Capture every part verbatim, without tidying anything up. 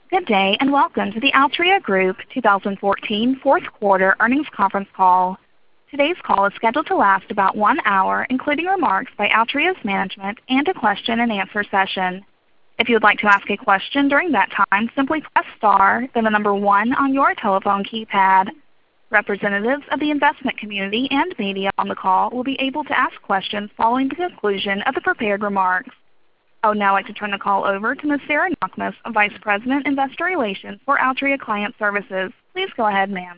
Good day, and welcome to the Altria Group twenty fourteen fourth quarter earnings conference call. Today's call is scheduled to last about one hour, including remarks by Altria's management and a question and answer session. If you would like to ask a question during that time, simply press star, then the number one on your telephone keypad. Representatives of the investment community and media on the call will be able to ask questions following the conclusion of the prepared remarks. I would now like to turn the call over to Miz Sarah Knakmuhs, Vice President, Investor Relations for Altria Client Services. Please go ahead, ma'am.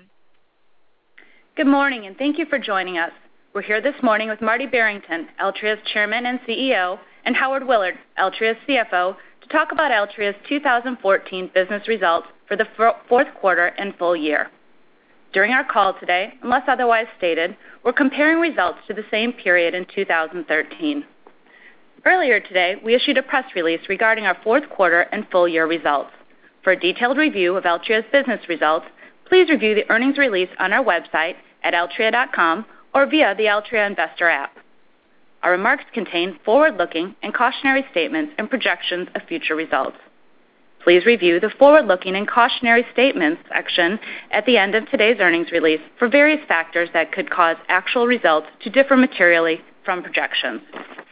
Good morning, and thank you for joining us. We're here this morning with Marty Barrington, Altria's Chairman and C E O, and Howard Willard, Altria's C F O, to talk about Altria's two thousand fourteen business results for the fourth quarter and full year. During our call today, unless otherwise stated, we're comparing results to the same period in two thousand thirteen. Earlier today, we issued a press release regarding our fourth quarter and full year results. For a detailed review of Altria's business results, please review the earnings release on our website at altria dot com or via the Altria Investor app. Our remarks contain forward-looking and cautionary statements and projections of future results. Please review the forward-looking and cautionary statements section at the end of today's earnings release for various factors that could cause actual results to differ materially from projections.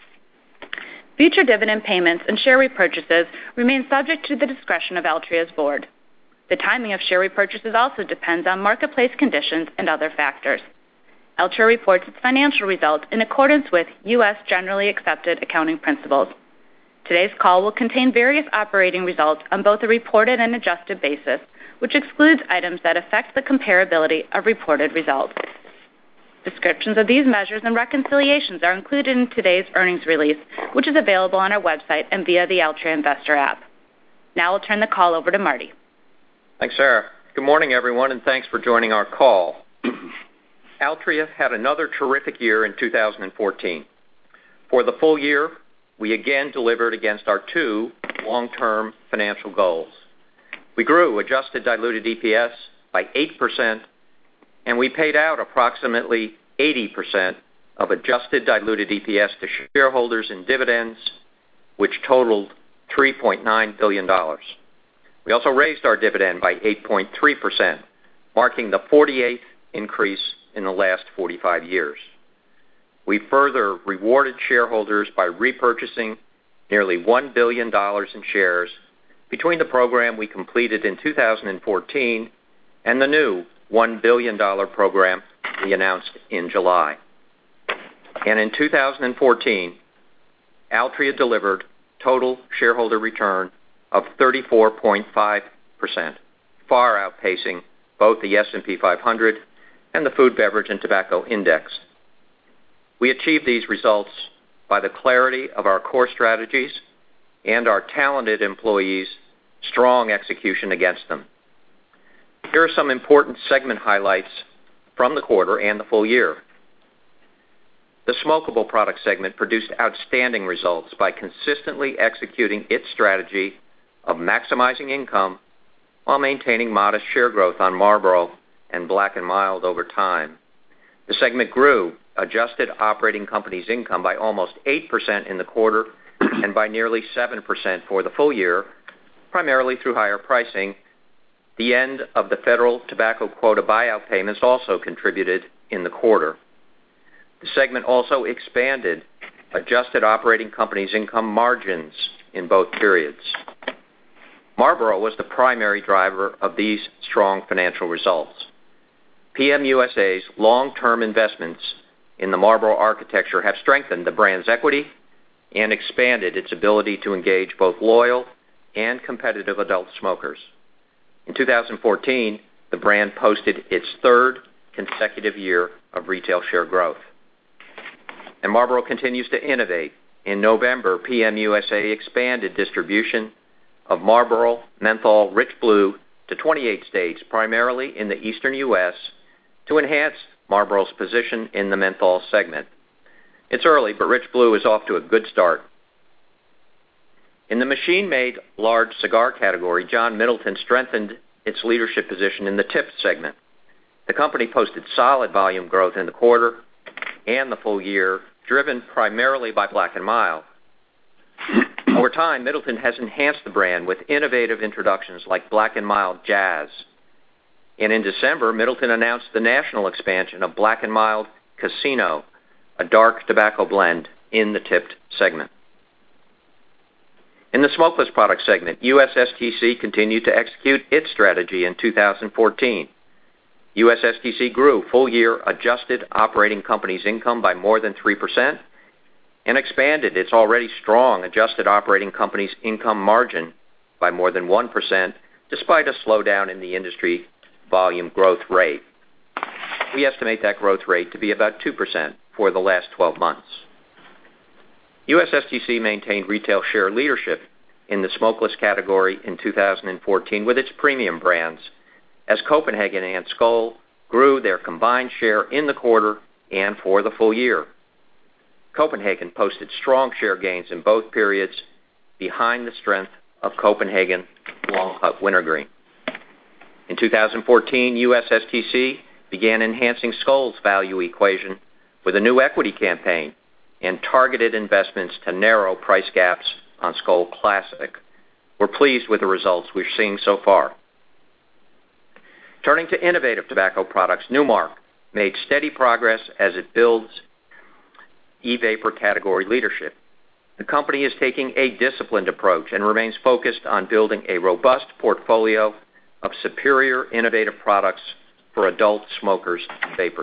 Future dividend payments and share repurchases remain subject to the discretion of Altria's board. The timing of share repurchases also depends on marketplace conditions and other factors. Altria reports its financial results in accordance with U S generally accepted accounting principles. Today's call will contain various operating results on both a reported and adjusted basis, which excludes items that affect the comparability of reported results. Descriptions of these measures and reconciliations are included in today's earnings release, which is available on our website and via the Altria Investor app. Now I'll turn the call over to Marty. Thanks, Sarah. Good morning, everyone, and thanks for joining our call. Altria had another terrific year in two thousand fourteen. For the full year, we again delivered against our two long-term financial goals. We grew adjusted diluted E P S by eight percent, and we paid out approximately eighty percent of adjusted diluted E P S to shareholders in dividends, which totaled three point nine billion dollars. We also raised our dividend by eight point three percent, marking the forty-eighth increase in the last forty-five years. We further rewarded shareholders by repurchasing nearly one billion dollars in shares between the program we completed in two thousand fourteen and the new one billion dollars program we announced in July. And in two thousand fourteen, Altria delivered total shareholder return of thirty-four point five percent, far outpacing both the S and P five hundred and the Food, Beverage, and Tobacco Index. We achieved these results by the clarity of our core strategies and our talented employees' strong execution against them. Here are some important segment highlights from the quarter and the full year. The smokable product segment produced outstanding results by consistently executing its strategy of maximizing income while maintaining modest share growth on Marlboro and Black and Mild over time. The segment grew adjusted operating company's income by almost eight percent in the quarter and by nearly seven percent for the full year, primarily through higher pricing. The end of the federal tobacco quota buyout payments also contributed in the quarter. The segment also expanded adjusted operating company's income margins in both periods. Marlboro was the primary driver of these strong financial results. P M U S A's long-term investments in the Marlboro architecture have strengthened the brand's equity and expanded its ability to engage both loyal and competitive adult smokers. In two thousand fourteen, the brand posted its third consecutive year of retail share growth. And Marlboro continues to innovate. In November, P M U S A expanded distribution of Marlboro Menthol Rich Blue to twenty-eight states, primarily in the eastern U S, to enhance Marlboro's position in the menthol segment. It's early, but Rich Blue is off to a good start. In the machine-made large cigar category, John Middleton strengthened its leadership position in the tipped segment. The company posted solid volume growth in the quarter and the full year, driven primarily by Black and Mild. Over time, Middleton has enhanced the brand with innovative introductions like Black and Mild Jazz. And in December, Middleton announced the national expansion of Black and Mild Casino, a dark tobacco blend in the tipped segment. In the smokeless product segment, U S S T C continued to execute its strategy in two thousand fourteen. U S S T C grew full-year adjusted operating company's income by more than three percent and expanded its already strong adjusted operating company's income margin by more than one percent, despite a slowdown in the industry volume growth rate. We estimate that growth rate to be about two percent for the last twelve months. U S S T C maintained retail share leadership in the smokeless category in two thousand fourteen with its premium brands, as Copenhagen and Skoal grew their combined share in the quarter and for the full year. Copenhagen posted strong share gains in both periods behind the strength of Copenhagen Long Cut Wintergreen. In two thousand fourteen, U S S T C began enhancing Skoal's value equation with a new equity campaign and targeted investments to narrow price gaps on Skoal Classic. We're pleased with the results we're seeing so far. Turning to innovative tobacco products, Nu Mark made steady progress as it builds e-vapor category leadership. The company is taking a disciplined approach and remains focused on building a robust portfolio of superior innovative products for adult smokers and vapors.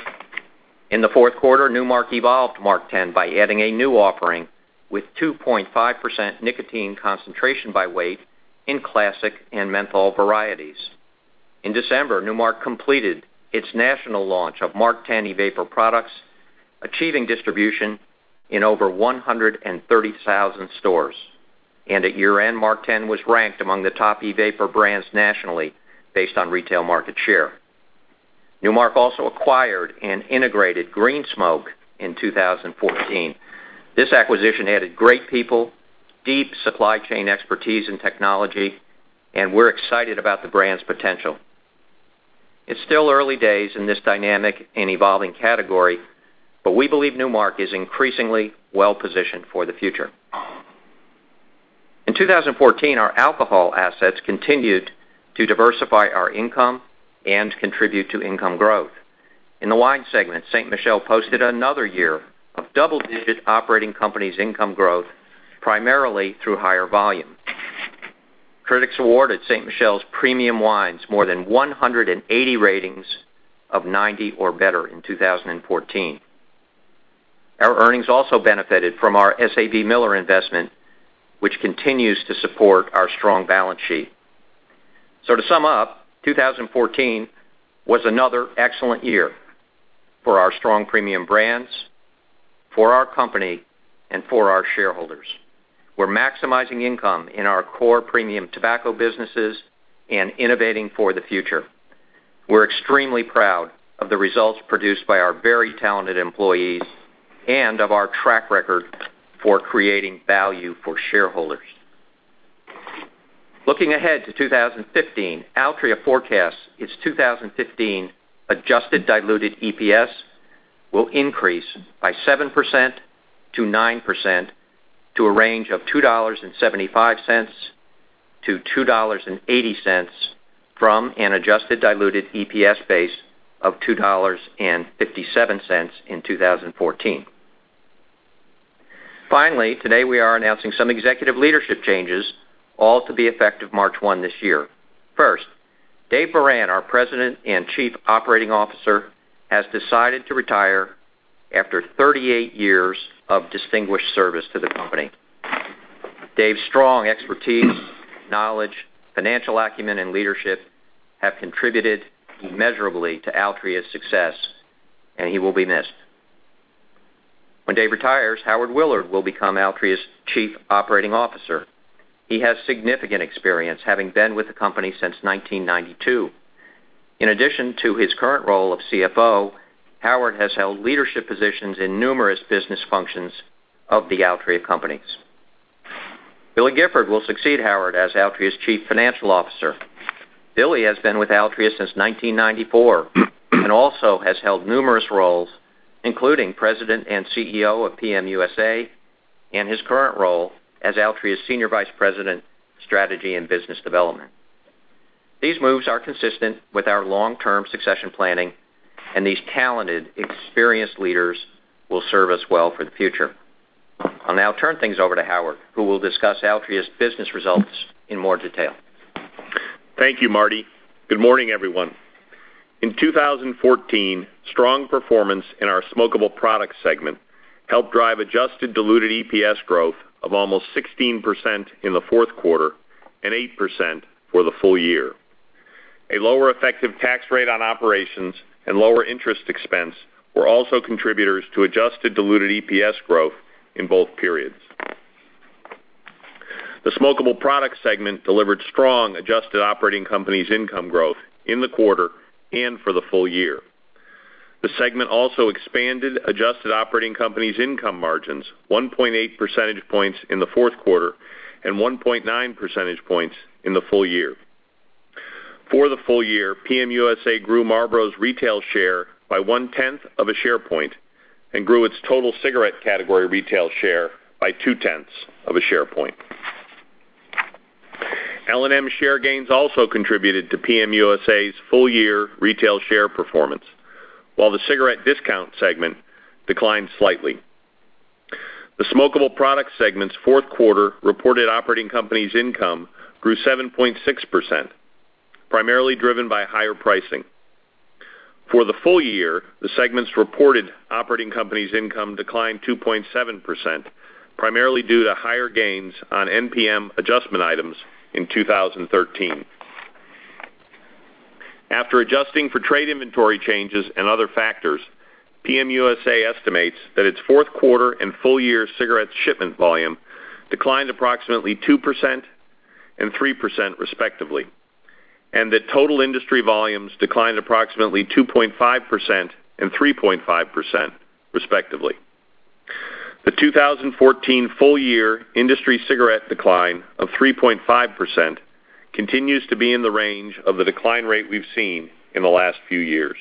In the fourth quarter, Nu Mark evolved Mark ten by adding a new offering with two point five percent nicotine concentration by weight in classic and menthol varieties. In December, Nu Mark completed its national launch of Mark ten e-vapor products, achieving distribution in over one hundred thirty thousand stores. And at year-end, Mark ten was ranked among the top e-vapor brands nationally based on retail market share. Nu Mark also acquired and integrated Green Smoke in two thousand fourteen. This acquisition added great people, deep supply chain expertise and technology, and we're excited about the brand's potential. It's still early days in this dynamic and evolving category, but we believe Nu Mark is increasingly well-positioned for the future. In two thousand fourteen, our alcohol assets continued to diversify our income and contribute to income growth. In the wine segment, Saint Michelle posted another year of double-digit operating company's income growth, primarily through higher volume. Critics awarded Saint Michelle's premium wines more than one hundred eighty ratings of ninety or better in two thousand fourteen. Our earnings also benefited from our S A B Miller investment, which continues to support our strong balance sheet. So to sum up, two thousand fourteen was another excellent year for our strong premium brands, for our company, and for our shareholders. We're maximizing income in our core premium tobacco businesses and innovating for the future. We're extremely proud of the results produced by our very talented employees and of our track record for creating value for shareholders. Looking ahead to two thousand fifteen, Altria forecasts its two thousand fifteen adjusted diluted E P S will increase by seven percent to nine percent to a range of two dollars and seventy-five cents to two dollars and eighty cents from an adjusted diluted E P S base of two dollars and fifty-seven cents in two thousand fourteen. Finally, today we are announcing some executive leadership changes, all to be effective March first this year. First, Dave Beran, our President and Chief Operating Officer, has decided to retire after thirty-eight years of distinguished service to the company. Dave's strong expertise, knowledge, financial acumen, and leadership have contributed immeasurably to Altria's success, and he will be missed. When Dave retires, Howard Willard will become Altria's Chief Operating Officer. He has significant experience, having been with the company since nineteen ninety-two. In addition to his current role of C F O, Howard has held leadership positions in numerous business functions of the Altria companies. Billy Gifford will succeed Howard as Altria's Chief Financial Officer. Billy has been with Altria since nineteen ninety-four and also has held numerous roles, including President and C E O of P M U S A and his current role as Altria's Senior Vice President, Strategy and Business Development. These moves are consistent with our long-term succession planning, and these talented, experienced leaders will serve us well for the future. I'll now turn things over to Howard, who will discuss Altria's business results in more detail. Thank you, Marty. Good morning, everyone. In two thousand fourteen, strong performance in our smokable products segment helped drive adjusted diluted E P S growth of almost sixteen percent in the fourth quarter and eight percent for the full year. A lower effective tax rate on operations and lower interest expense were also contributors to adjusted diluted E P S growth in both periods. The smokable products segment delivered strong adjusted operating companies income growth in the quarter and for the full year. The segment also expanded adjusted operating companies income margins one point eight percentage points in the fourth quarter and one point nine percentage points in the full year. For the full year, P M U S A grew Marlboro's retail share by one-tenth of a share point and grew its total cigarette category retail share by two-tenths of a share point. L and M share gains also contributed to P M U S A's full-year retail share performance, while the cigarette discount segment declined slightly. The smokable products segment's fourth quarter reported operating companies income grew seven point six percent, primarily driven by higher pricing. For the full year, the segment's reported operating companies income declined two point seven percent, primarily due to higher gains on N P M adjustment items in two thousand thirteen. After adjusting for trade inventory changes and other factors, P M U S A estimates that its fourth quarter and full-year cigarette shipment volume declined approximately two percent and three percent respectively, and that total industry volumes declined approximately two point five percent and three point five percent respectively. The two thousand fourteen full-year industry cigarette decline of three point five percent continues to be in the range of the decline rate we've seen in the last few years.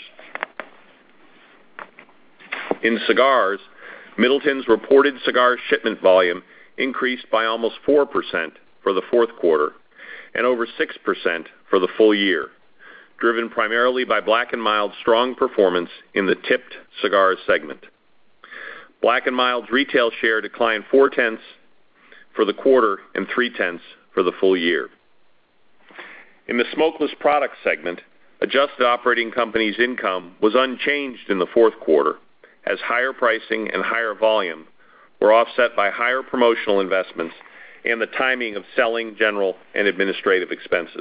In cigars, Middleton's reported cigar shipment volume increased by almost four percent for the fourth quarter and over six percent for the full year, driven primarily by Black and Mild's strong performance in the tipped cigars segment. Black and Mild's retail share declined four-tenths for the quarter and three-tenths for the full year. In the smokeless products segment, adjusted operating companies income was unchanged in the fourth quarter, as higher pricing and higher volume were offset by higher promotional investments and the timing of selling, general, and administrative expenses.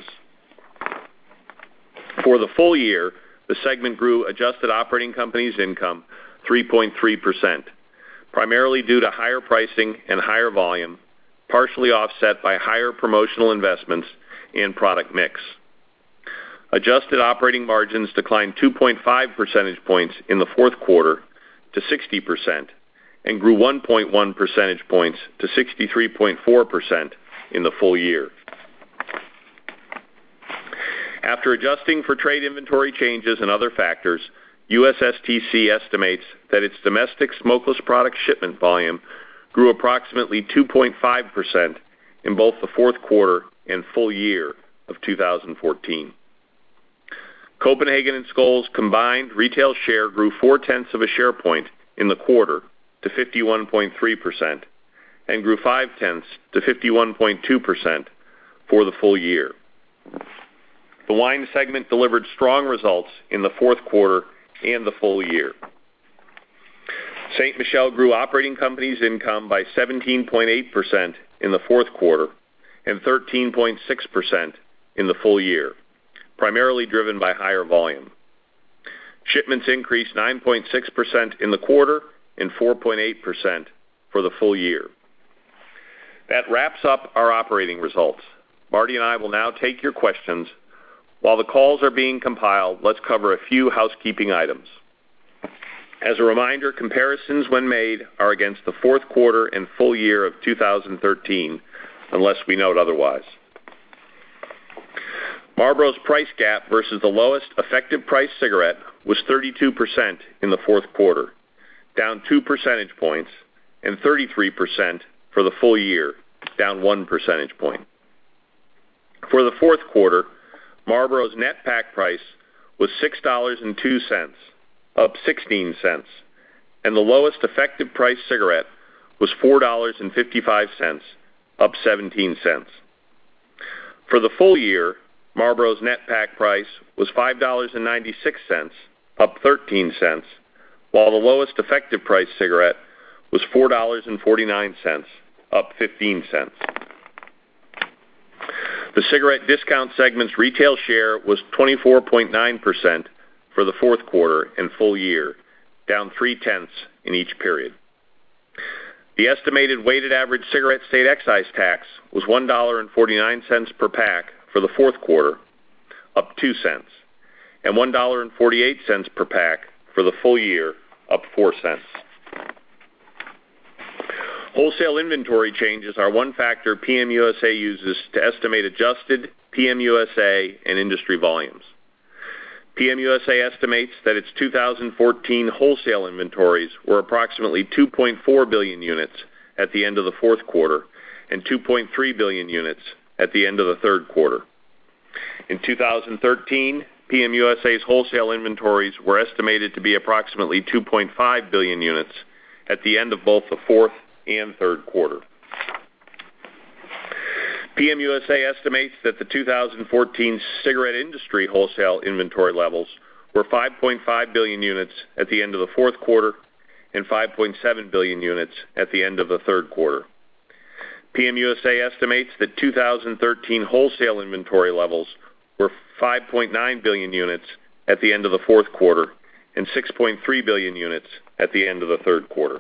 For the full year, the segment grew adjusted operating companies income three point three percent, primarily due to higher pricing and higher volume, partially offset by higher promotional investments and product mix. Adjusted operating margins declined two point five percentage points in the fourth quarter to sixty percent and grew one point one percentage points to sixty-three point four percent in the full year. After adjusting for trade inventory changes and other factors, U S S T C estimates that its domestic smokeless product shipment volume grew approximately two point five percent in both the fourth quarter and full year of two thousand fourteen. Copenhagen and Skoal's combined retail share grew four-tenths of a share point in the quarter to fifty-one point three percent and grew five-tenths to fifty-one point two percent for the full year. The wine segment delivered strong results in the fourth quarter and the full year. Saint Michel grew operating companies income by seventeen point eight percent in the fourth quarter and thirteen point six percent in the full year, primarily driven by higher volume. Shipments increased nine point six percent in the quarter and four point eight percent for the full year. That wraps up our operating results. Marty and I will now take your questions. While the calls are being compiled, let's cover a few housekeeping items. As a reminder, comparisons when made are against the fourth quarter and full year of two thousand thirteen, unless we note otherwise. Marlboro's price gap versus the lowest effective price cigarette was thirty-two percent in the fourth quarter, down two percentage points, and thirty-three percent for the full year, down one percentage point. For the fourth quarter, Marlboro's net pack price was six dollars and two cents, up sixteen cents, and the lowest effective price cigarette was four dollars and fifty-five cents, up seventeen cents. For the full year, Marlboro's net pack price was five dollars and ninety-six cents, up thirteen cents, while the lowest effective price cigarette was four dollars and forty-nine cents, up fifteen cents. The cigarette discount segment's retail share was twenty-four point nine percent for the fourth quarter and full year, down three-tenths in each period. The estimated weighted average cigarette state excise tax was one dollar and forty-nine cents per pack for the fourth quarter, up two cents, and one dollar and forty-eight cents per pack for the full year, up four cents. Wholesale inventory changes are one factor P M U S A uses to estimate adjusted P M U S A and industry volumes. P M U S A estimates that its two thousand fourteen wholesale inventories were approximately two point four billion units at the end of the fourth quarter and two point three billion units at the end of the third quarter. In two thousand thirteen, P M U S A's wholesale inventories were estimated to be approximately two point five billion units at the end of both the fourth and third quarter. P M U S A estimates that the two thousand fourteen cigarette industry wholesale inventory levels were five point five billion units at the end of the fourth quarter and five point seven billion units at the end of the third quarter. P M U S A estimates that two thousand thirteen wholesale inventory levels were five point nine billion units at the end of the fourth quarter and six point three billion units at the end of the third quarter.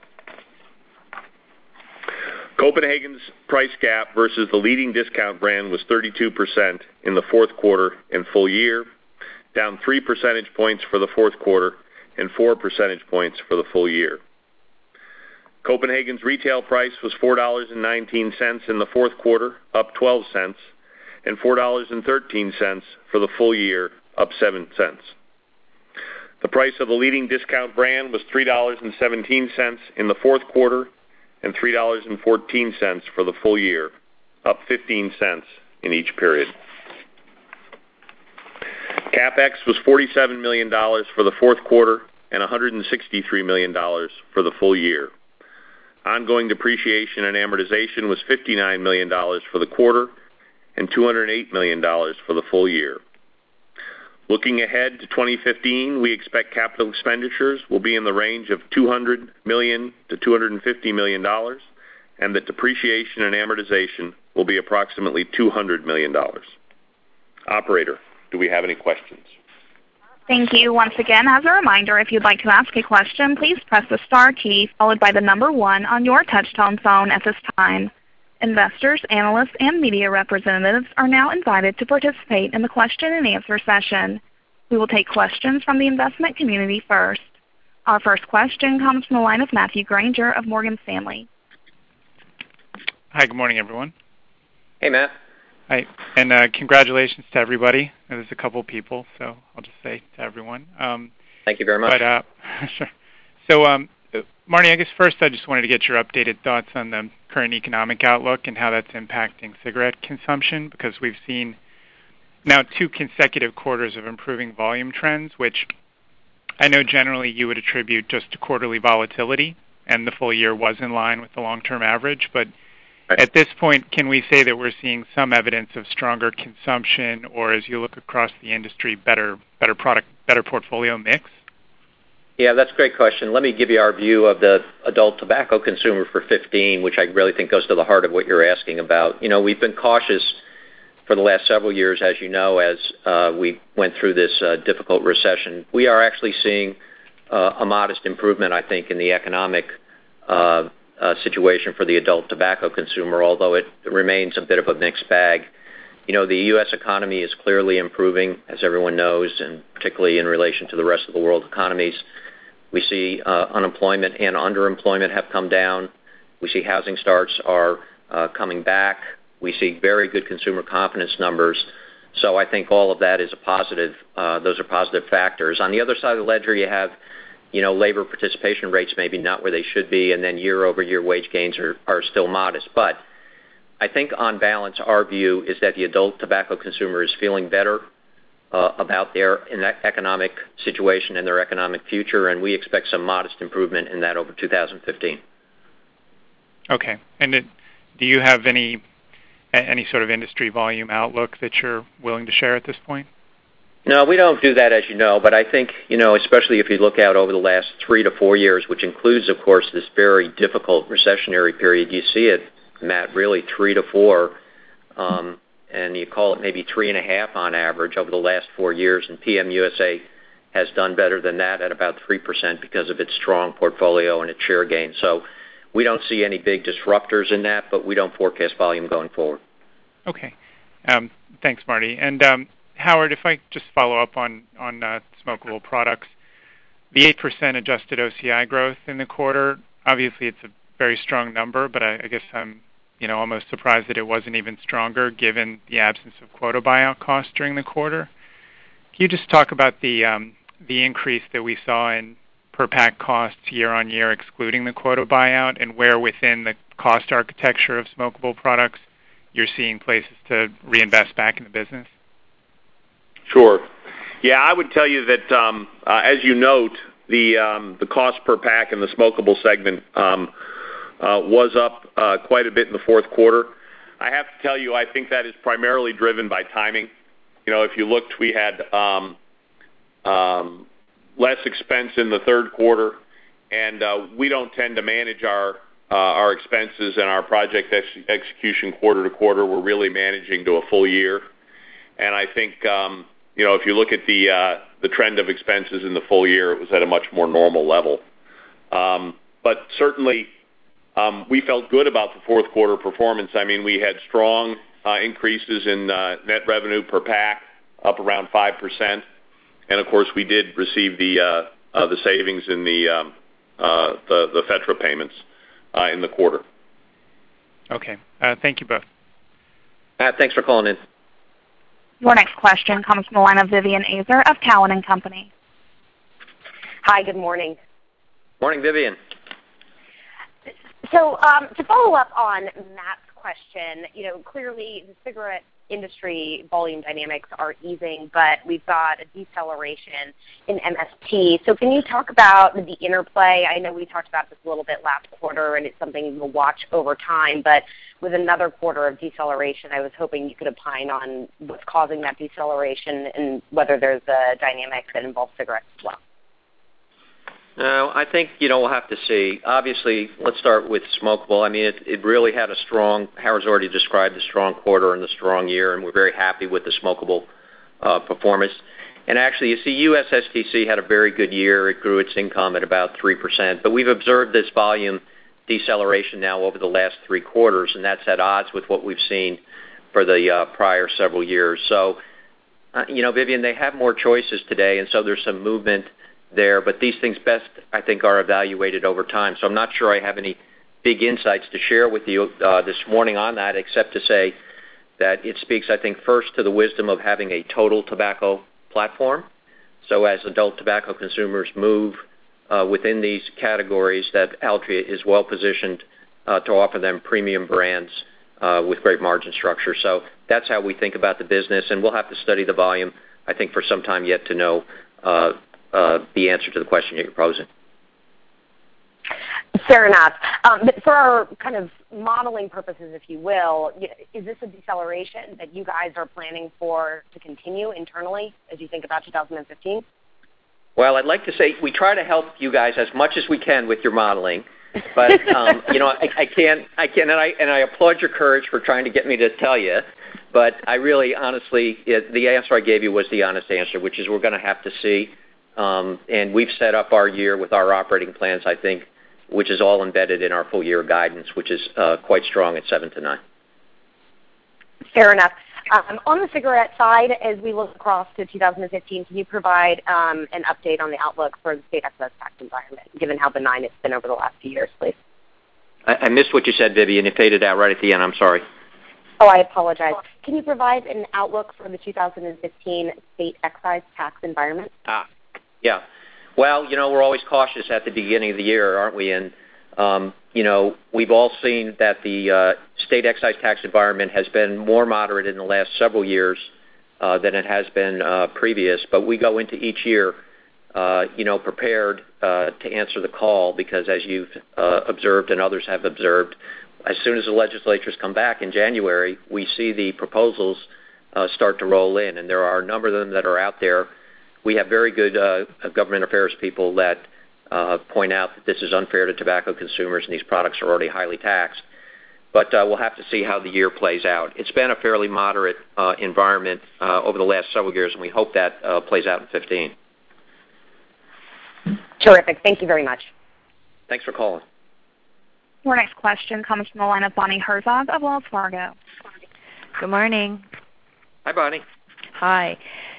Copenhagen's price gap versus the leading discount brand was thirty-two percent in the fourth quarter and full year, down three percentage points for the fourth quarter and four percentage points for the full year. Copenhagen's retail price was four dollars and nineteen cents in the fourth quarter, up twelve cents, and four dollars and thirteen cents for the full year, up seven cents. The price of the leading discount brand was three dollars and seventeen cents in the fourth quarter and three dollars and fourteen cents for the full year, up fifteen cents in each period. CapEx was forty-seven million dollars for the fourth quarter and one hundred sixty-three million dollars for the full year. Ongoing depreciation and amortization was fifty-nine million dollars for the quarter and two hundred eight million dollars for the full year. Looking ahead to twenty fifteen, we expect capital expenditures will be in the range of two hundred million dollars to two hundred fifty million dollars, and that depreciation and amortization will be approximately two hundred million dollars. Operator, do we have any questions? Thank you. Once again, as a reminder, if you'd like to ask a question, please press the star key followed by the number one on your touch-tone phone at this time. Investors, analysts, and media representatives are now invited to participate in the question and answer session. We will take questions from the investment community first. Our first question comes from the line of Matthew Granger of Morgan Stanley. Hi, good morning, everyone. Hey, Matt. Hi, and uh, congratulations to everybody. There's a couple people, so I'll just say to everyone. Um, Thank you very much. But, uh, sure. So, um, Marty, I guess first I just wanted to get your updated thoughts on the current economic outlook and how that's impacting cigarette consumption, because we've seen now two consecutive quarters of improving volume trends, which I know generally you would attribute just to quarterly volatility, and the full year was in line with the long-term average. But right. At this point, can we say that we're seeing some evidence of stronger consumption, or as you look across the industry, better, better product, better portfolio mix? Yeah, that's a great question. Let me give you our view of the adult tobacco consumer for fifteen, which I really think goes to the heart of what you're asking about. You know, we've been cautious for the last several years, as you know, as uh, we went through this uh, difficult recession. We are actually seeing uh, a modest improvement, I think, in the economic uh, uh, situation for the adult tobacco consumer, although it remains a bit of a mixed bag. You know, the U S economy is clearly improving, as everyone knows, and particularly in relation to the rest of the world economies. We see uh, unemployment and underemployment have come down. We see housing starts are uh, coming back. We see very good consumer confidence numbers. So I think all of that is a positive. Uh, those are positive factors. On the other side of the ledger, you have, you know, labor participation rates maybe not where they should be, and then year-over-year wage gains are, are still modest. But I think on balance, our view is that the adult tobacco consumer is feeling better uh, about their economic situation and their economic future, and we expect some modest improvement in that over two thousand fifteen. Okay. And it, do you have any any sort of industry volume outlook that you're willing to share at this point? No, we don't do that, as you know, but I think, you know, especially if you look out over the last three to four years, which includes, of course, this very difficult recessionary period, you see it, Matt, really three to four, um, and you call it maybe three and a half on average over the last four years, and P M U S A has done better than that at about three percent because of its strong portfolio and its share gain. So we don't see any big disruptors in that, but we don't forecast volume going forward. Okay. Um, thanks, Marty. And um, Howard, if I just follow up on, on uh, smokable products, the eight percent adjusted O C I growth in the quarter, obviously it's a very strong number, but I, I guess I'm you know, almost surprised that it wasn't even stronger given the absence of quota buyout costs during the quarter. Can you just talk about the um, the increase that we saw in per pack costs year on year, excluding the quota buyout, and where within the cost architecture of smokable products you're seeing places to reinvest back in the business? Sure. Yeah, I would tell you that, um, uh, as you note, the um, the cost per pack in the smokable segment um, uh, was up uh, quite a bit in the fourth quarter. I have to tell you, I think that is primarily driven by timing. You know, if you looked, we had um, um, less expense in the third quarter, and uh, we don't tend to manage our uh, our expenses and our project ex- execution quarter to quarter. We're really managing to a full year, and I think um, you know if you look at the uh, the trend of expenses in the full year, it was at a much more normal level. Um, but certainly, um, we felt good about the fourth quarter performance. I mean, we had strong uh, increases in uh, net revenue per pack, up around five percent. And of course, we did receive the uh, uh, the savings in the um, uh, the, the FETRA payments uh, in the quarter. Okay, uh, thank you both. Matt, thanks for calling in. Your next question comes from the line of Vivian Azer of Cowen and Company. Hi, good morning. Morning, Vivian. So um, to follow up on Matt's question, you know, clearly the cigarette industry volume dynamics are easing, but we've got a deceleration in M S T. So can you talk about the interplay? I know we talked about this a little bit last quarter, and it's something we'll watch over time, but with another quarter of deceleration, I was hoping you could opine on what's causing that deceleration and whether there's a dynamic that involves cigarettes as well. No, I think, you know, we'll have to see. Obviously, let's start with smokable. I mean, it, it really had a strong, Howard's already described the strong quarter and the strong year, and we're very happy with the smokable uh, performance. And actually, you see, U S S T C had a very good year. It grew its income at about three percent. But we've observed this volume deceleration now over the last three quarters, and that's at odds with what we've seen for the uh, prior several years. So, uh, you know, Vivian, they have more choices today, and so there's some movement there, but these things best, I think, are evaluated over time. So I'm not sure I have any big insights to share with you uh, this morning on that, except to say that it speaks, I think, first to the wisdom of having a total tobacco platform. So as adult tobacco consumers move uh, within these categories, that Altria is well positioned uh, to offer them premium brands uh, with great margin structure. So that's how we think about the business, and we'll have to study the volume, I think, for some time yet to know uh, Uh, the answer to the question that you're posing. Fair enough. Um, but for our kind of modeling purposes, if you will, is this a deceleration that you guys are planning for to continue internally as you think about two thousand fifteen? Well, I'd like to say we try to help you guys as much as we can with your modeling, but um, you know, I, I can't, I can, and I and I applaud your courage for trying to get me to tell you. But I really, honestly, it, the answer I gave you was the honest answer, which is we're going to have to see. Um, and we've set up our year with our operating plans, I think, which is all embedded in our full year guidance, which is uh, quite strong at seven to nine. Fair enough. Um, on the cigarette side, as we look across to two thousand fifteen, can you provide um, an update on the outlook for the state excise tax environment, given how benign it's been over the last few years, please? I, I missed what you said, Vivian. It faded out right at the end. I'm sorry. Oh, I apologize. Can you provide an outlook for the two thousand fifteen state excise tax environment? Ah. Yeah. Well, you know, we're always cautious at the beginning of the year, aren't we? And Um, you know, we've all seen that the uh, state excise tax environment has been more moderate in the last several years uh, than it has been uh, previous, but we go into each year, uh, you know, prepared uh, to answer the call because, as you've uh, observed and others have observed, as soon as the legislatures come back in January, we see the proposals uh, start to roll in, and there are a number of them that are out there. We have very good uh, government affairs people that uh, point out that this is unfair to tobacco consumers and these products are already highly taxed. But uh, we'll have to see how the year plays out. It's been a fairly moderate uh, environment uh, over the last several years, and we hope that uh, plays out in fifteen. Terrific. Thank you very much. Thanks for calling. Your next question comes from the line of Bonnie Herzog of Wells Fargo. Good morning. Hi, Bonnie. Hi.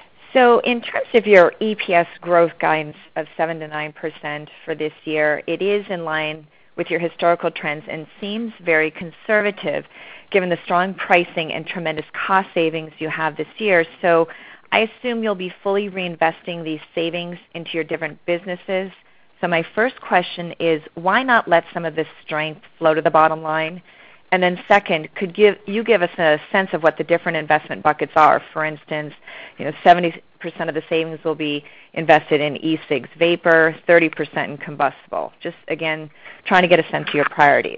So in terms of your E P S growth guidance of seven to nine percent for this year, it is in line with your historical trends and seems very conservative given the strong pricing and tremendous cost savings you have this year. So I assume you'll be fully reinvesting these savings into your different businesses. So my first question is, why not let some of this strength flow to the bottom line? And then second, could give, you give us a sense of what the different investment buckets are? For instance, you know, seventy percent of the savings will be invested in e-cigs vapor, thirty percent in combustible. Just, again, trying to get a sense of your priorities.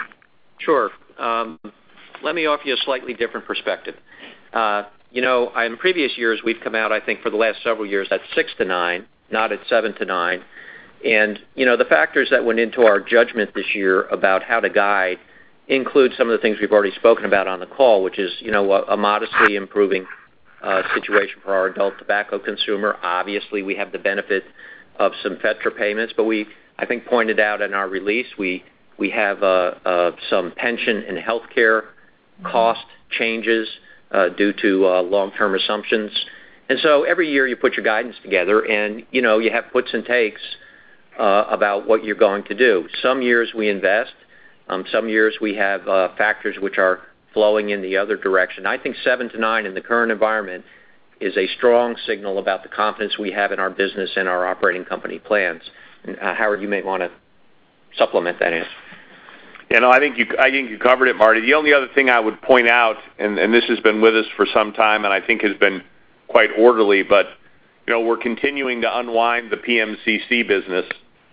Sure. Um, let me offer you a slightly different perspective. Uh, you know, in previous years, we've come out, I think, for the last several years at six to nine, not at seven to nine. And, you know, the factors that went into our judgment this year about how to guide include some of the things we've already spoken about on the call, which is, you know, a, a modestly improving uh, situation for our adult tobacco consumer. Obviously, we have the benefit of some FETRA payments, but we, I think, pointed out in our release, we we have uh, uh, some pension and health care cost changes uh, due to uh, long-term assumptions. And so every year you put your guidance together and, you know, you have puts and takes uh, about what you're going to do. Some years we invest. Um, some years we have uh, factors which are flowing in the other direction. I think seven to nine in the current environment is a strong signal about the confidence we have in our business and our operating company plans. And, uh, Howard, you may want to supplement that answer. Yeah, no, I think you I think you covered it, Marty. The only other thing I would point out, and, and this has been with us for some time, and I think has been quite orderly, but you know we're continuing to unwind the P M C C business,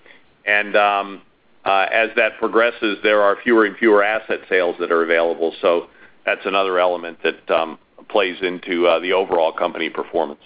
and um, Uh, as that progresses, there are fewer and fewer asset sales that are available. So that's another element that um, plays into uh, the overall company performance.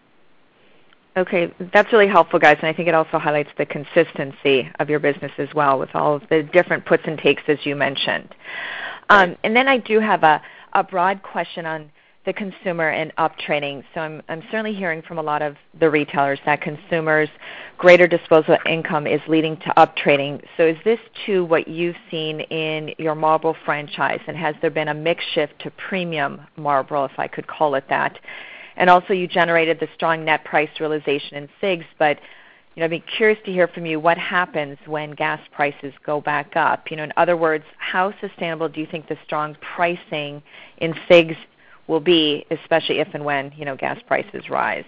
Okay, that's really helpful, guys, and I think it also highlights the consistency of your business as well with all of the different puts and takes, as you mentioned. Um, and then I do have a, a broad question on the consumer and up trading. So I'm, I'm certainly hearing from a lot of the retailers that consumers' greater disposable income is leading to up trading. So is this too what you've seen in your Marlboro franchise, and has there been a mix shift to premium Marlboro, if I could call it that? And also you generated the strong net price realization in cigs, but you know, I'd be curious to hear from you what happens when gas prices go back up. You know, in other words, how sustainable do you think the strong pricing in cigs will be, especially if and when, you know, gas prices rise?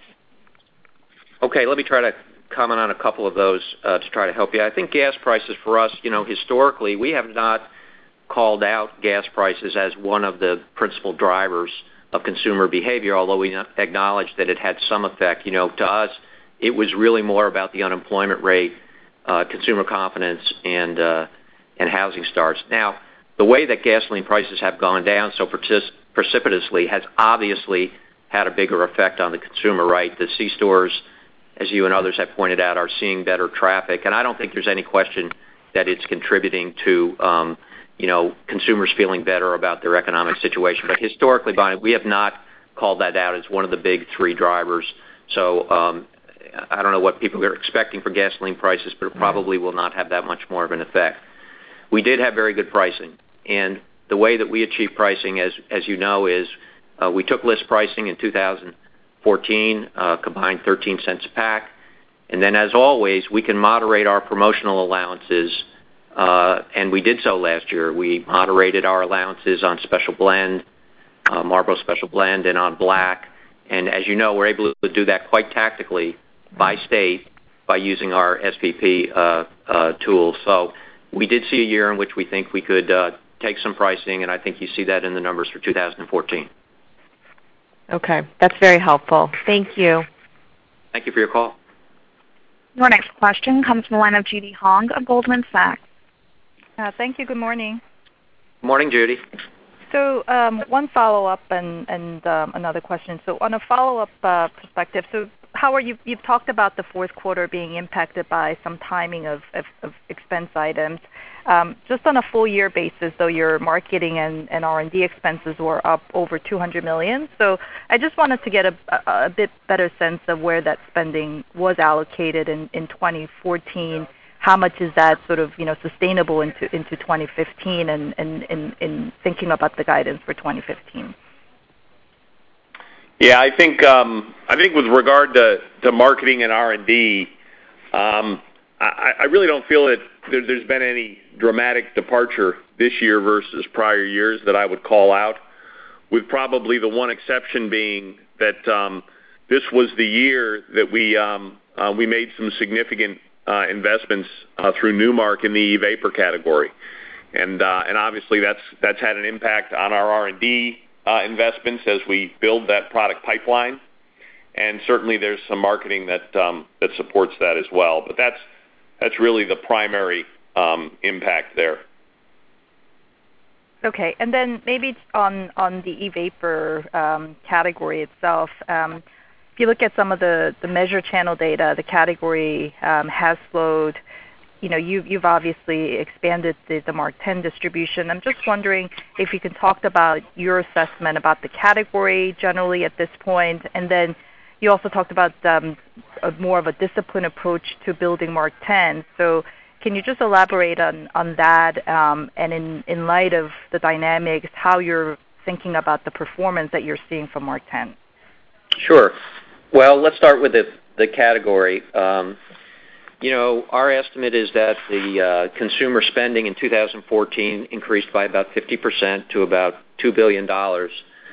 Okay, let me try to comment on a couple of those uh, to try to help you. I think gas prices for us, you know, historically, we have not called out gas prices as one of the principal drivers of consumer behavior, although we acknowledge that it had some effect. You know, to us, it was really more about the unemployment rate, uh, consumer confidence, and uh, and housing starts. Now, the way that gasoline prices have gone down so partic- precipitously has obviously had a bigger effect on the consumer, right? The C-stores, as you and others have pointed out, are seeing better traffic, and I don't think there's any question that it's contributing to, um, you know, consumers feeling better about their economic situation. But historically, Bonnie, we have not called that out as one of the big three drivers. So um, I don't know what people are expecting for gasoline prices, but it probably will not have that much more of an effect. We did have very good pricing, and the way that we achieve pricing, as as you know, is uh, we took list pricing in two thousand fourteen, uh, combined thirteen cents a pack, and then as always, we can moderate our promotional allowances, uh, and we did so last year. We moderated our allowances on Special Blend, uh, Marlboro Special Blend, and on Black, and as you know, we're able to do that quite tactically by state by using our S P P uh, uh, tools. So we did see a year in which we think we could uh, take some pricing, and I think you see that in the numbers for two thousand fourteen. Okay, that's very helpful. Thank you. Thank you for your call. Your next question comes from the line of Judy Hong of Goldman Sachs. Uh, thank you. Good morning. Good morning, Judy. So um, one follow-up and, and um, another question. So on a follow-up uh, perspective, so Howard, you've, you've talked about the fourth quarter being impacted by some timing of, of, of expense items. Um, just on a full-year basis, though, your marketing and, and R and D expenses were up over two hundred million dollars. So I just wanted to get a, a, a bit better sense of where that spending was allocated in, in twenty fourteen. How much is that sort of, you know, sustainable into into twenty fifteen, and in and, and thinking about the guidance for twenty fifteen? Yeah, I think um, I think with regard to, to marketing and R and D, um, I, I really don't feel that there, there's been any dramatic departure this year versus prior years that I would call out, with probably the one exception being that um, this was the year that we um, uh, we made some significant uh, investments uh, through Newmark in the e-vapor category, and uh, and obviously that's that's had an impact on our R and D uh, investments as we build that product pipeline, and certainly there's some marketing that um, that supports that as well. But that's that's really the primary um, impact there. Okay, and then maybe on on the e-vapor um, category itself. Um, If you look at some of the, the measure channel data, the category um, has slowed. You know, you, you've obviously expanded the, the Mark ten distribution. I'm just wondering if you can talk about your assessment about the category generally at this point, and then you also talked about um, a more of a disciplined approach to building Mark ten. So can you just elaborate on, on that, um, and in, in light of the dynamics, how you're thinking about the performance that you're seeing from Mark ten? Sure. Well, let's start with the, the category. Um, you know, our estimate is that the uh, consumer spending in two thousand fourteen increased by about fifty percent to about two billion dollars.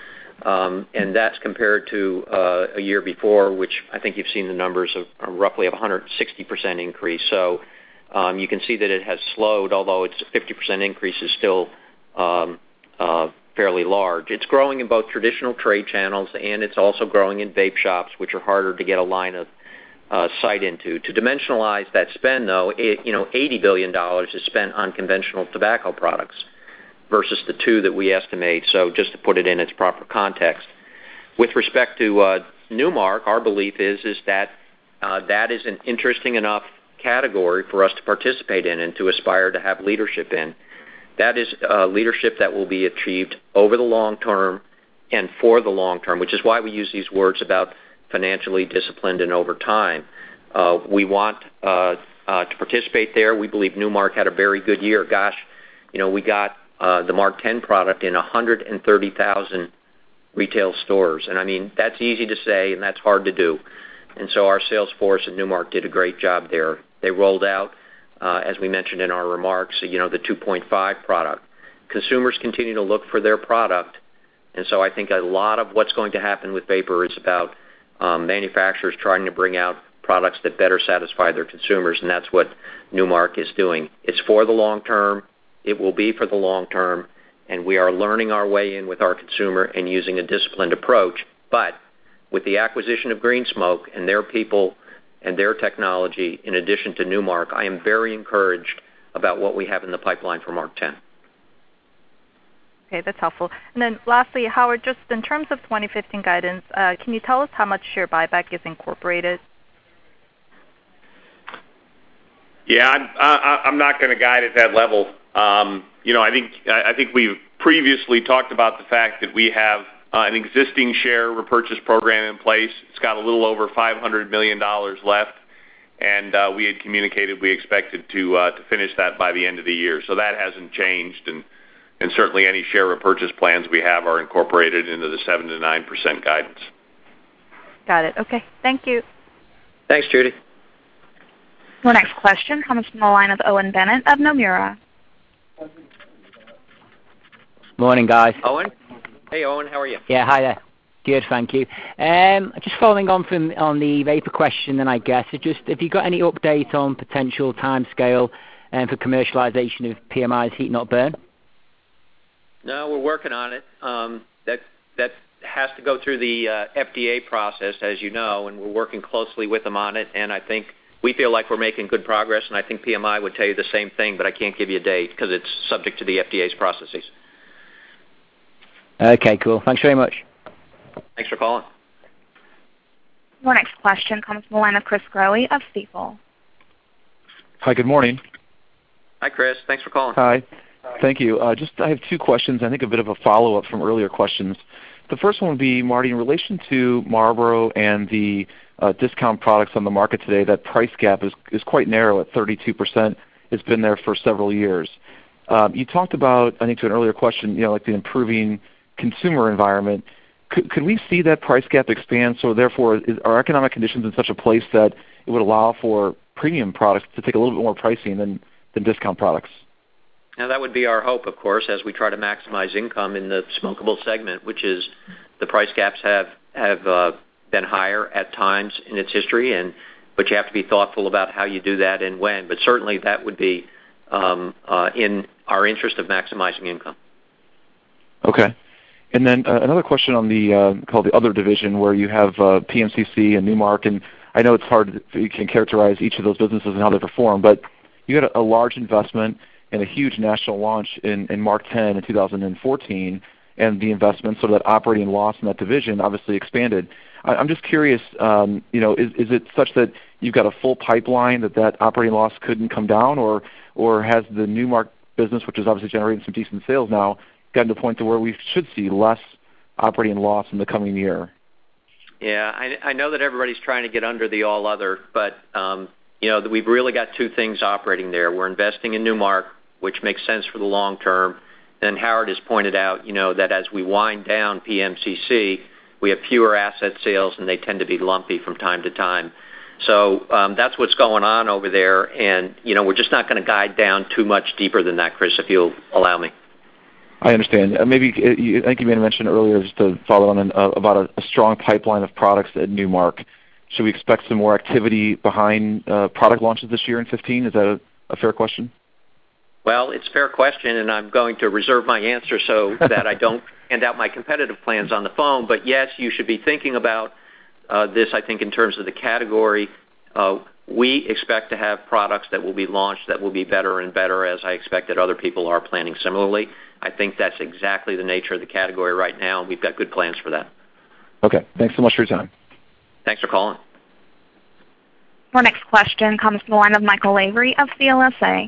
Um, and that's compared to uh, a year before, which I think you've seen the numbers of uh, roughly of one hundred sixty percent increase. So um, you can see that it has slowed, although its fifty percent increase is still um, uh, fairly large. It's growing in both traditional trade channels, and it's also growing in vape shops, which are harder to get a line of uh, sight into. To dimensionalize that spend, though, it, you know, eighty billion dollars is spent on conventional tobacco products versus the two that we estimate. So just to put it in its proper context. With respect to uh, Newmark, our belief is is that uh, that is an interesting enough category for us to participate in and to aspire to have leadership in. That is uh, leadership that will be achieved over the long term and for the long term, which is why we use these words about financially disciplined and over time. Uh, we want uh, uh, to participate there. We believe Newmark had a very good year. Gosh, you know, we got uh, the Mark ten product in one hundred thirty thousand retail stores. And, I mean, that's easy to say, and that's hard to do. And so our sales force at Newmark did a great job there. They rolled out, Uh, as we mentioned in our remarks, you know, the two point five product. Consumers continue to look for their product, and so I think a lot of what's going to happen with vapor is about um, manufacturers trying to bring out products that better satisfy their consumers, and that's what Newmark is doing. It's for the long term. It will be for the long term, and we are learning our way in with our consumer and using a disciplined approach. But with the acquisition of Green Smoke and their people and their technology, in addition to Newmark, I am very encouraged about what we have in the pipeline for Mark ten. Okay, that's helpful. And then lastly, Howard, just in terms of twenty fifteen guidance, uh, can you tell us how much share buyback is incorporated? Yeah, I'm, I, I'm not going to guide at that level. Um, you know, I think I think we've previously talked about the fact that we have Uh, an existing share repurchase program in place. It's got a little over five hundred million dollars left, and uh, we had communicated we expected to uh, to finish that by the end of the year. So that hasn't changed, and and certainly any share repurchase plans we have are incorporated into the seven to nine percent guidance. Got it. Okay. Thank you. Thanks, Judy. Your next question comes from the line of Owen Bennett of Nomura. Morning, guys. Owen? Hey, Owen, how are you? Yeah, hi there. Good, thank you. Um, just following on from on the vapor question, then I guess, just have you got any update on potential timescale um, for commercialization of P M I's Heat Not Burn? No, we're working on it. Um, that that has to go through the uh, F D A process, as you know, and we're working closely with them on it. And I think we feel like we're making good progress, and I think P M I would tell you the same thing, but I can't give you a date because it's subject to the F D A's processes. Okay, cool. Thanks very much. Thanks for calling. Your next question comes from the line of Chris Growe of Stifel. Hi, good morning. Hi, Chris. Thanks for calling. Hi. Thank you. Uh, just I have two questions. I think a bit of a follow-up from earlier questions. The first one would be, Marty, in relation to Marlboro and the uh, discount products on the market today, that price gap is, is quite narrow at thirty-two percent. It's been there for several years. Um, you talked about, I think to an earlier question, you know, like the improving consumer environment. Could, could we see that price gap expand? So therefore, is, are economic conditions in such a place that it would allow for premium products to take a little bit more pricing than, than discount products? Now, that would be our hope, of course, as we try to maximize income in the smokable segment, which is the price gaps have have uh, been higher at times in its history, and but you have to be thoughtful about how you do that and when. But certainly that would be um, uh, in our interest of maximizing income. Okay. And then uh, another question on the uh, called the other division, where you have uh, P M C C and Nu Mark, and I know it's hard to, you can characterize each of those businesses and how they perform, but you had a, a large investment and a huge national launch in, in Mark ten in two thousand fourteen, and the investment, so that operating loss in that division obviously expanded. I, I'm just curious, um, you know, is, is it such that you've got a full pipeline that that operating loss couldn't come down, or or has the Nu Mark business, which is obviously generating some decent sales now, gotten to the point to where we should see less operating loss in the coming year? Yeah, I, I know that everybody's trying to get under the all other, but um, you know, we've really got two things operating there. We're investing in Nu Mark, which makes sense for the long term. And Howard has pointed out, you know, that as we wind down P M C C, we have fewer asset sales, and they tend to be lumpy from time to time. So um, that's what's going on over there, and you know, we're just not going to guide down too much deeper than that, Chris, if you'll allow me. I understand. Uh, maybe uh, you, I think you made a mention earlier, just to follow on uh, about a, a strong pipeline of products at Nu Mark. Should we expect some more activity behind uh, product launches this year in fifteen? Is that a, a fair question? Well, it's a fair question, and I'm going to reserve my answer so that I don't hand out my competitive plans on the phone. But yes, you should be thinking about uh, this, I think, in terms of the category. Uh, we expect to have products that will be launched that will be better and better, as I expect that other people are planning similarly. I think that's exactly the nature of the category right now, and we've got good plans for that. Okay. Thanks so much for your time. Thanks for calling. Our next question comes from the line of Michael Lavery of C L S A.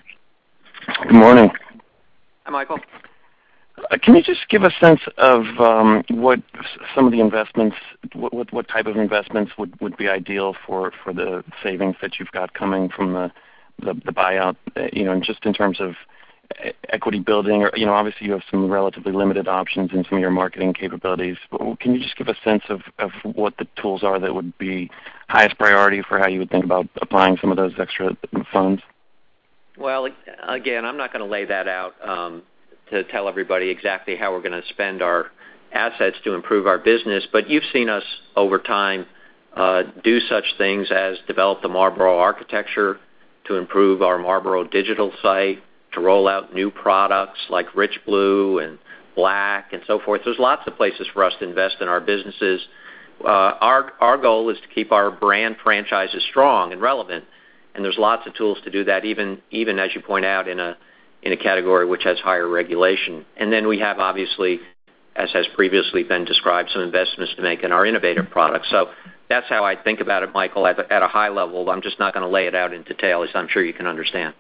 Good morning. Hi, Michael. Uh, can you just give a sense of um, what some of the investments, what, what, what type of investments would, would be ideal for, for the savings that you've got coming from the, the, the buyout, uh, you know, and just in terms of equity building, or, you know, obviously you have some relatively limited options in some of your marketing capabilities. But can you just give a sense of, of what the tools are that would be highest priority for how you would think about applying some of those extra funds? Well, again, I'm not going to lay that out um, to tell everybody exactly how we're going to spend our assets to improve our business, but you've seen us over time uh, do such things as develop the Marlboro architecture to improve our Marlboro digital site, to roll out new products like Rich Blue and Black and so forth. There's lots of places for us to invest in our businesses. Uh, our, our goal is to keep our brand franchises strong and relevant. And there's lots of tools to do that, even even as you point out, in a in a category which has higher regulation. And then we have, obviously, as has previously been described, some investments to make in our innovative products. So that's how I think about it, Michael, at, at a high level. I'm just not going to lay it out in detail, as I'm sure you can understand.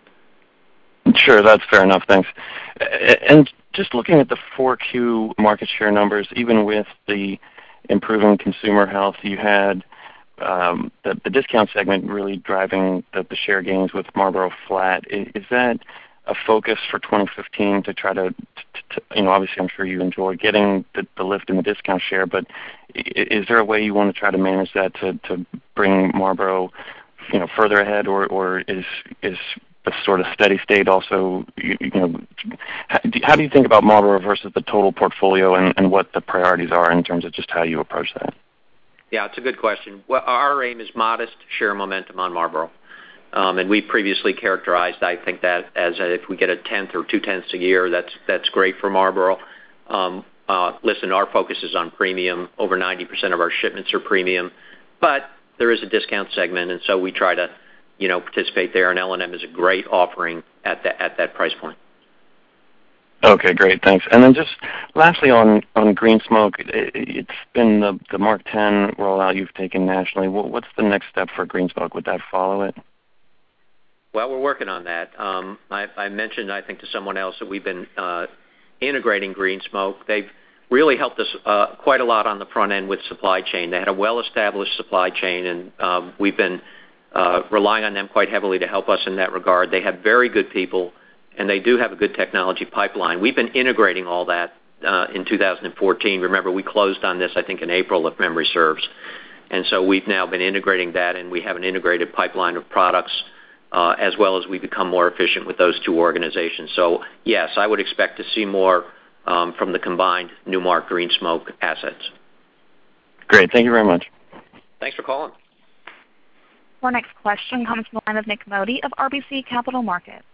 Sure, that's fair enough. Thanks. And just looking at the four Q market share numbers, even with the improving consumer health, you had Um, the, the discount segment really driving the, the share gains with Marlboro Flat. Is, is that a focus for twenty fifteen to try to, to, to, you know, obviously I'm sure you enjoy getting the, the lift in the discount share, but is there a way you want to try to manage that to, to bring Marlboro, you know, further ahead, or, or is is a sort of steady state also, you, you know, how do you think about Marlboro versus the total portfolio, and, and what the priorities are in terms of just how you approach that? Yeah, it's a good question. Well, our aim is modest share momentum on Marlboro. Um, and we previously characterized, I think, that as a, if we get a tenth or two tenths a year, that's that's great for Marlboro. Um, uh, listen, our focus is on premium. Over ninety percent of our shipments are premium, but there is a discount segment, and so we try to, you know, participate there. And L and M is a great offering at that at that price point. Okay, great, thanks. And then just lastly on, on Green Smoke, it, it's been the, the Mark ten rollout you've taken nationally. What's the next step for Green Smoke? Would that follow it? Well, we're working on that. Um, I, I mentioned, I think, to someone else that we've been uh, integrating Green Smoke. They've really helped us uh, quite a lot on the front end with supply chain. They had a well-established supply chain, and um, we've been uh, relying on them quite heavily to help us in that regard. They have very good people, and they do have a good technology pipeline. We've been integrating all that uh, in two thousand fourteen. Remember, we closed on this, I think, in April, if memory serves. And so we've now been integrating that, and we have an integrated pipeline of products uh, as well as we become more efficient with those two organizations. So, yes, I would expect to see more um, from the combined Nu Mark Green Smoke assets. Great. Thank you very much. Thanks for calling. Our next question comes from the line of Nik Modi of R B C Capital Markets.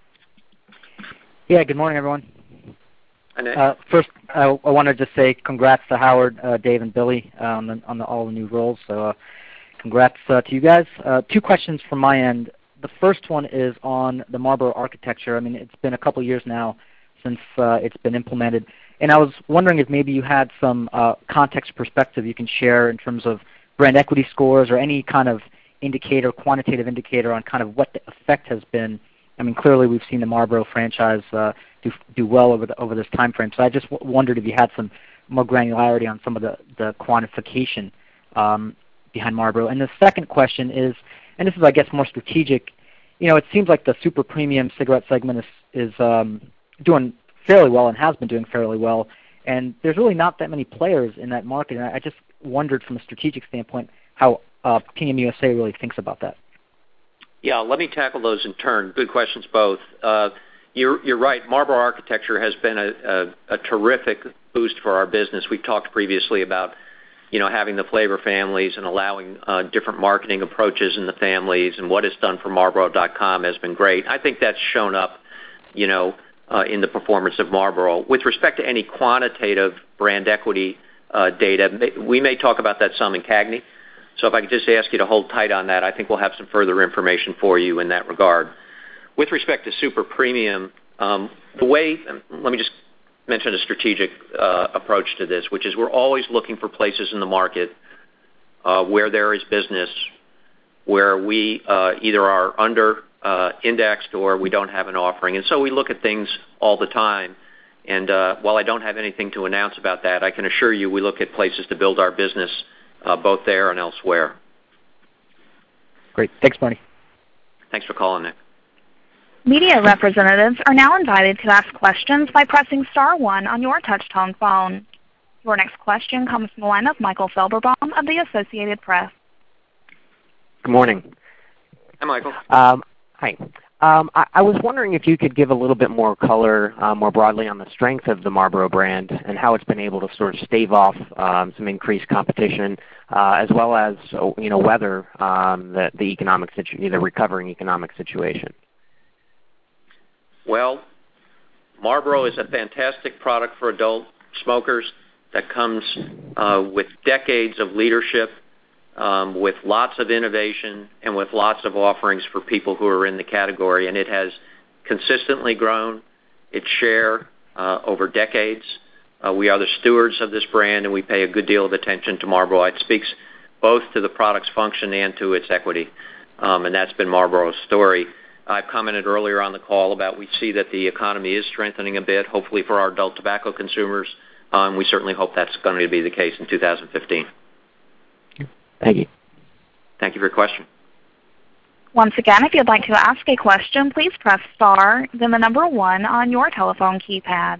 Yeah, good morning, everyone. Hi, Nick. Uh, first, I, I wanted to just say congrats to Howard, uh, Dave, and Billy uh, on, the, on the, all the new roles. So uh, congrats uh, to you guys. Uh, two questions from my end. The first one is on the Marlboro architecture. I mean, it's been a couple years now since uh, it's been implemented. And I was wondering if maybe you had some uh, context perspective you can share in terms of brand equity scores or any kind of indicator, quantitative indicator on kind of what the effect has been. I mean, clearly we've seen the Marlboro franchise uh, do do well over the, over this time frame. So I just w- wondered if you had some more granularity on some of the, the quantification um, behind Marlboro. And the second question is, and this is, I guess, more strategic. You know, it seems like the super premium cigarette segment is, is um, doing fairly well and has been doing fairly well. And there's really not that many players in that market. And I, I just wondered from a strategic standpoint how uh, P M U S A really thinks about that. Yeah, let me tackle those in turn. Good questions both. Uh, you're, you're right. Marlboro architecture has been a, a, a terrific boost for our business. We've talked previously about, you know, having the flavor families and allowing uh, different marketing approaches in the families, and what it's done for Marlboro dot com has been great. I think that's shown up, you know, uh, in the performance of Marlboro. With respect to any quantitative brand equity uh, data, we may talk about that some in CAGNY. So if I could just ask you to hold tight on that, I think we'll have some further information for you in that regard. With respect to super premium, um, the way, let me just mention a strategic uh, approach to this, which is we're always looking for places in the market uh, where there is business, where we uh, either are under uh, indexed or we don't have an offering. And so we look at things all the time. And uh, while I don't have anything to announce about that, I can assure you we look at places to build our business Uh, both there and elsewhere. Great. Thanks, Marty. Thanks for calling, Nick. Media representatives are now invited to ask questions by pressing star one on your touch-tone phone. Your next question comes from the line of Michael Felberbaum of the Associated Press. Good morning. Hi, Michael. Um, hi. Um, I, I was wondering if you could give a little bit more color, uh, more broadly, on the strength of the Marlboro brand and how it's been able to sort of stave off um, some increased competition, uh, as well as you know weather um, the, the economic situ- the recovering economic situation. Well, Marlboro is a fantastic product for adult smokers that comes uh, with decades of leadership, Um, with lots of innovation and with lots of offerings for people who are in the category. And it has consistently grown its share uh, over decades. Uh, we are the stewards of this brand, and we pay a good deal of attention to Marlboro. It speaks both to the product's function and to its equity, um, and that's been Marlboro's story. I've commented earlier on the call about we see that the economy is strengthening a bit, hopefully for our adult tobacco consumers. Um, we certainly hope that's going to be the case in two thousand fifteen. Thank you. Thank you for your question. Once again, if you'd like to ask a question, please press star, then the number one on your telephone keypad.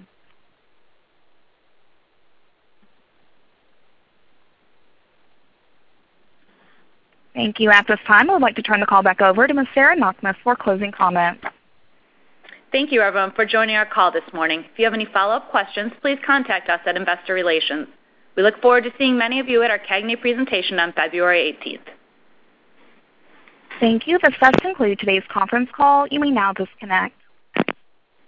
Thank you. At this time, I would like to turn the call back over to Miz Sarah Knakmuth for closing comments. Thank you, everyone, for joining our call this morning. If you have any follow-up questions, please contact us at Investor Relations. We look forward to seeing many of you at our CAGNY presentation on February eighteenth. Thank you. This does conclude today's conference call. You may now disconnect.